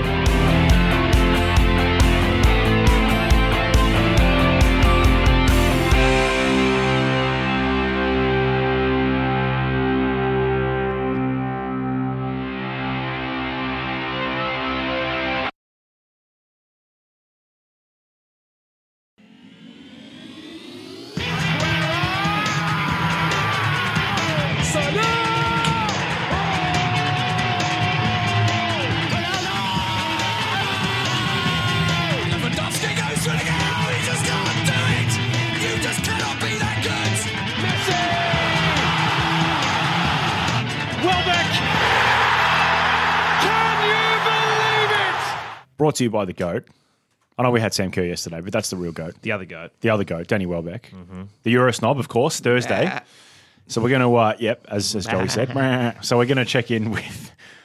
Brought to you by the GOAT. I know we had Sam Kerr yesterday, but that's the real GOAT. The other GOAT. The other GOAT, Danny Welbeck. Mm-hmm. The Euro Snob, of course, Thursday. So we're going to, as Joey said, so we're going to check in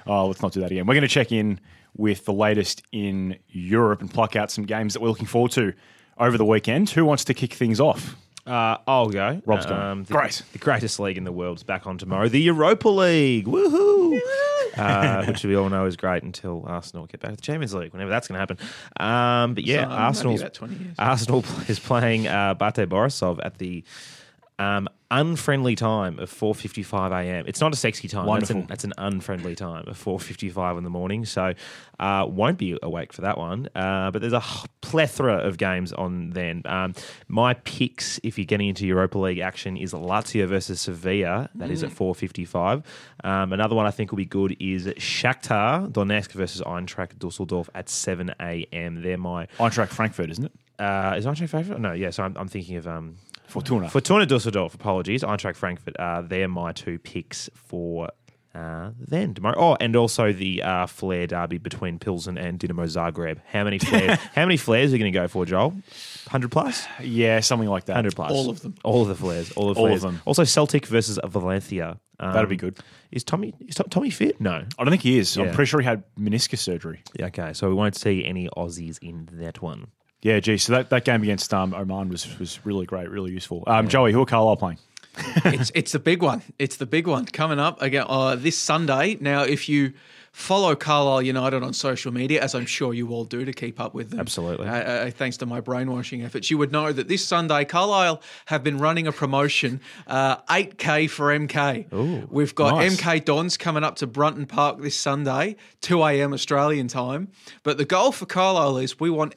Oh, let's not do that again. We're going to check in with the latest in Europe and pluck out some games that we're looking forward to over the weekend. Who wants to kick things off? I'll go. Rob's going. Great. The greatest league in the world is back on tomorrow. The Europa League. Woohoo! Which we all know is great until Arsenal get back to the Champions League, whenever that's going to happen. But yeah, maybe about 20 years. Arsenal is playing Bate Borisov at the unfriendly time of 4:55 a.m. It's not a sexy time. Wonderful. That's an unfriendly time of 4:55 in the morning. So won't be awake for that one. But there's a plethora of games on then. My picks, if you're getting into Europa League action, is Lazio versus Sevilla. That is at 4:55. Another one I think will be good is Shakhtar Donetsk versus Eintracht Dusseldorf at 7 a.m. They're my Eintracht Frankfurt, isn't it? is Eintracht Frankfurt? No, yeah. So I'm thinking of Fortuna. Fortuna Dusseldorf, apologies. Eintracht Frankfurt. They're my two picks for then tomorrow. Oh, and also the Flair derby between Pilsen and Dinamo Zagreb. How many flares are you going to go for, Joel? 100 plus? Yeah, something like that. 100 plus. All of them. All of the flares. All of them. Also Celtic versus Valencia. That'll be good. Is Tommy fit? No. I don't think he is. I'm Yeah. pretty sure he had meniscus surgery. Yeah, okay, so we won't see any Aussies in that one. Yeah, gee. So that game against Oman was really great, really useful. Joey, who are Carlisle playing? It's the big one. It's the big one coming up again this Sunday. Now, if you follow Carlisle United on social media, as I'm sure you all do to keep up with them. Absolutely. Thanks to my brainwashing efforts, you would know that this Sunday, Carlisle have been running a promotion, 8K for MK. Ooh, We've got nice. MK Dons coming up to Brunton Park this Sunday, 2 a.m. Australian time. But the goal for Carlisle is we want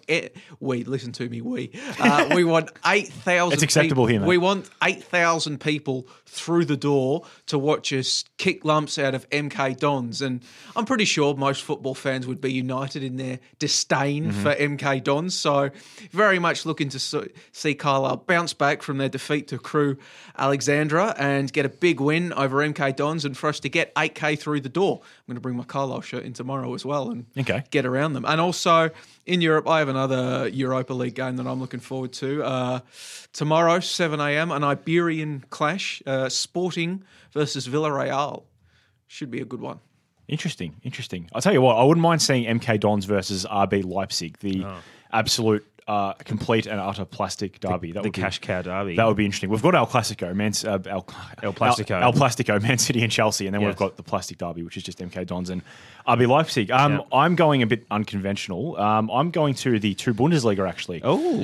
8,000 It's acceptable here, mate. We want 8,000 people through the door to watch us kick lumps out of MK Dons. And I'm pretty sure most football fans would be united in their disdain for MK Dons. So very much looking to see Carlisle bounce back from their defeat to Crew Alexandra and get a big win over MK Dons and for us to get 8K through the door. I'm going to bring my Carlisle shirt in tomorrow as well and get around them. And also in Europe, I have another Europa League game that I'm looking forward to. Tomorrow, 7 a.m, an Iberian clash, Sporting versus Villarreal. Should be a good one. Interesting. I'll tell you what, I wouldn't mind seeing MK Dons versus RB Leipzig, the absolute complete and utter plastic derby. The cash cow derby. That would be interesting. We've got El Clasico, El Plastico. El Plastico, Man City and Chelsea, and then we've got the plastic derby, which is just MK Dons and RB Leipzig. I'm going a bit unconventional. I'm going to the two Bundesliga, actually.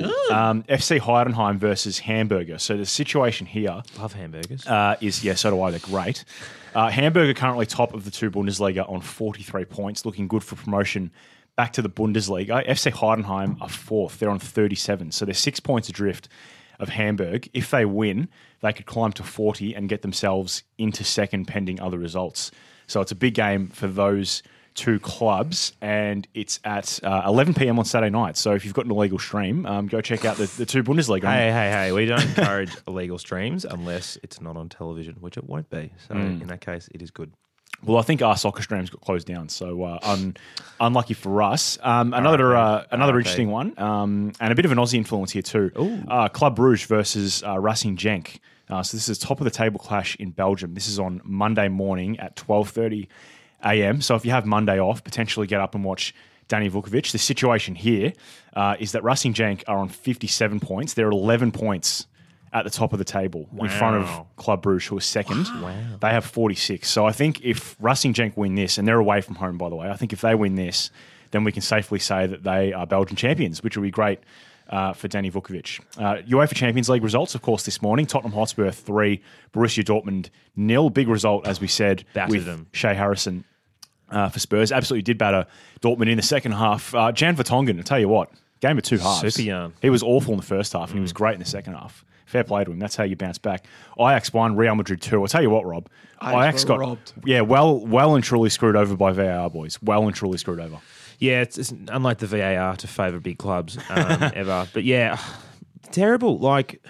FC Heidenheim versus Hamburger. So the situation here Love hamburgers. is, so do I, they're great. Hamburger currently top of the two Bundesliga on 43 points, looking good for promotion back to the Bundesliga. FC Heidenheim are fourth. They're on 37. So they're 6 points adrift of Hamburg. If they win, they could climb to 40 and get themselves into second pending other results. So it's a big game for those two clubs, and it's at 11 p.m. on Saturday night. So if you've got an illegal stream, go check out the two Bundesliga. Hey, we don't encourage illegal streams unless it's not on television, which it won't be. So in that case, it is good. Well, I think our soccer streams got closed down, so unlucky for us. Another interesting one, and a bit of an Aussie influence here too. Club Brugge versus Racing Genk. So this is top of the table clash in Belgium. This is on Monday morning at 12:30 a.m. So if you have Monday off, potentially get up and watch Danny Vukovic. The situation here is that Racing Genk are on 57 points. They're 11 points at the top of the table in front of Club Brugge, who are second. Wow. They have 46. So I think if Racing Genk win this, and they're away from home, by the way, I think if they win this, then we can safely say that they are Belgian champions, which will be great for Danny Vukovic. UEFA Champions League results, of course, this morning. Tottenham Hotspur 3, Borussia Dortmund 0. Big result, as we said, with Shea Harrison for Spurs. Absolutely did batter Dortmund in the second half. Jan Vertonghen, I'll tell you what, game of two halves. Super young. He was awful in the first half, and he was great in the second half. Fair play to him. That's how you bounce back. Ajax 1, Real Madrid 2. I'll tell you what, Rob. Ajax got robbed. Yeah, well and truly screwed over by VAR, boys. Well and truly screwed over. Yeah, it's unlike the VAR to favour big clubs ever. But yeah, terrible. Like,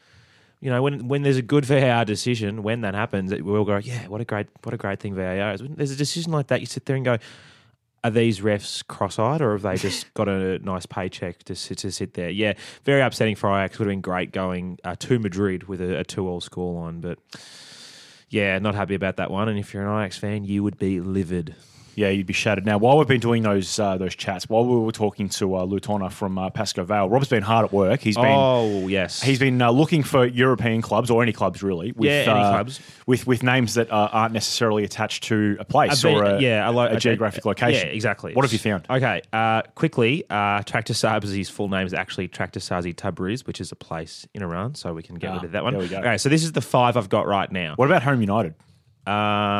you know, when there's a good VAR decision, when that happens, we all go, yeah, what a great thing VAR is. When there's a decision like that, you sit there and go, are these refs cross-eyed, or have they just got a nice paycheck to sit there? Yeah, very upsetting for Ajax. Would have been great going to Madrid with a 2-2 scoreline, but yeah, not happy about that one. And if you're an Ajax fan, you would be livid. Yeah, you'd be shattered. Now, while we've been doing those chats, while we were talking to Lou Tonner from Pascoe Vale, Rob's been hard at work. He's been looking for European clubs or any clubs really. With, any clubs with names that aren't necessarily attached to a place or a geographic location. Yeah, exactly. What have you found? Okay, quickly, Tractor Sazi's full name is actually Tractor Sazi Tabriz, which is a place in Iran, so we can get rid of that one. There we go. Okay, so this is the 5 I've got right now. What about Home United? For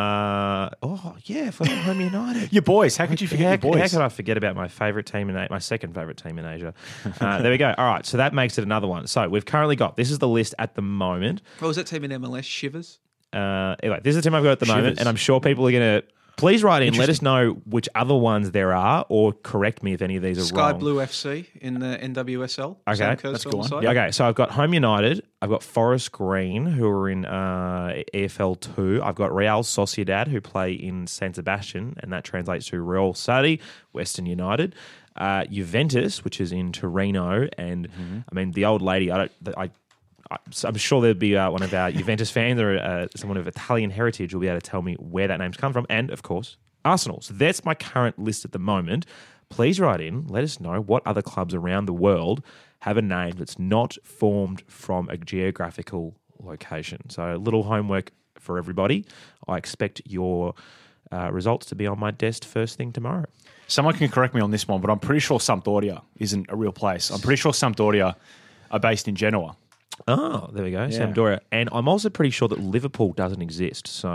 Home United. Your boys. How could you forget your boys? How could I forget about my favourite team my second favourite team in Asia? There we go. All right, so that makes it another one. So we've currently got, this is the list at the moment. What was that team in MLS? Shivers? Anyway, this is the team I've got at the moment, and I'm sure people are going to... Please write in. Let us know which other ones there are, or correct me if any of these are Sky wrong. Blue FC in the NWSL. Okay, that's a good one. Yep. Okay, so I've got Home United. I've got Forest Green, who are in EFL 2. I've got Real Sociedad, who play in San Sebastian, and that translates to Real Sadi, Western United. Juventus, which is in Torino, and I mean the old lady. I'm sure there'd be one of our Juventus fans or someone of Italian heritage will be able to tell me where that name's come from. And, of course, Arsenal. So that's my current list at the moment. Please write in. Let us know what other clubs around the world have a name that's not formed from a geographical location. So a little homework for everybody. I expect your results to be on my desk first thing tomorrow. Someone can correct me on this one, but I'm pretty sure Sampdoria isn't a real place. I'm pretty sure Sampdoria are based in Genoa. Oh, there we go, Sampdoria. And I'm also pretty sure that Liverpool doesn't exist. So,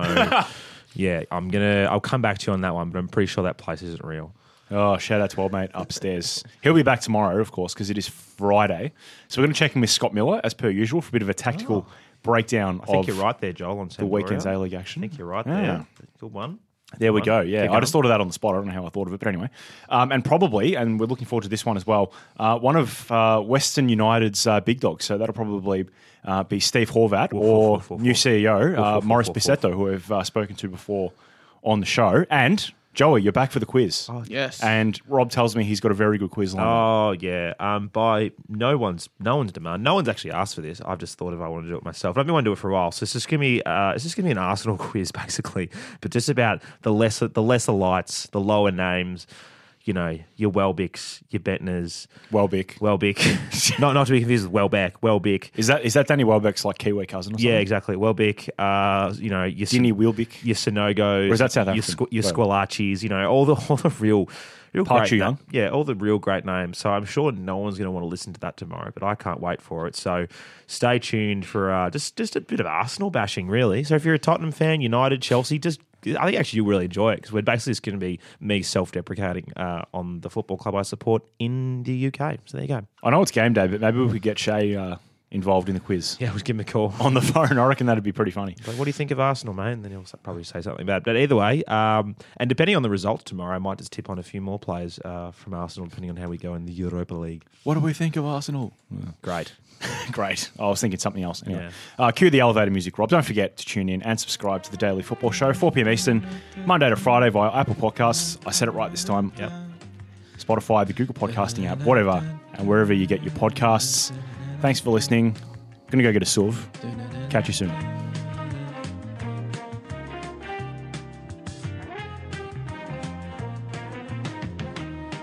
yeah, I'll come back to you on that one, but I'm pretty sure that place isn't real. Oh, shout out to old mate upstairs. He'll be back tomorrow, of course, because it is Friday. So we're going to check in with Scott Miller, as per usual, for a bit of a tactical breakdown I think you're right there, Joel, on Sampdoria. The weekend's A-League action. I think you're right there. Good one. There we go. Yeah, I just thought of that on the spot. I don't know how I thought of it, but anyway. And we're looking forward to this one as well, one of Western United's big dogs. So that'll probably be Steve Horvat or new CEO, Maurice Bissetto, who we've spoken to before on the show. And Joey, you're back for the quiz. Oh, yes. And Rob tells me he's got a very good quiz line. Oh, yeah. By no one's demand. No one's actually asked for this. I've just thought if I want to do it myself. I've been wanting to do it for a while. So it's just going to be an Arsenal quiz, basically. But just about the lesser lights, the lower names, you know, your Welbecks, your Bentners. Welbeck. not to be confused with Welbeck. Is that Danny Welbeck's like Kiwi cousin or something? Yeah, exactly. Welbeck, your Dinny Wilbeck. Your Sonogos. Or is that South African? Your Squalachis, you know, all the real great Young. Yeah, all the real great names. So I'm sure no one's going to want to listen to that tomorrow, but I can't wait for it. So stay tuned for just a bit of Arsenal bashing, really. So if you're a Tottenham fan, United, Chelsea, I think actually you'll really enjoy it because we're basically just going to be me self-deprecating on the football club I support in the UK. So there you go. I know it's game day, but maybe we could get Shay involved in the quiz. Yeah, we'll give him a call. On the phone. I reckon that'd be pretty funny. Like, what do you think of Arsenal, mate? And then he'll probably say something bad. But either way, and depending on the results tomorrow, I might just tip on a few more players from Arsenal, depending on how we go in the Europa League. What do we think of Arsenal? Great. Great. I was thinking something else. Anyway. Cue the elevator music, Rob. Don't forget to tune in and subscribe to the Daily Football Show, 4 p.m. Eastern, Monday to Friday via Apple Podcasts. I said it right this time. Yep. Spotify, the Google Podcasting app, whatever, and wherever you get your podcasts. Thanks for listening. Going to go get a SUV. Catch you soon.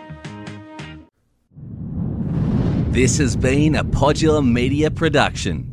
This has been a Podular Media production.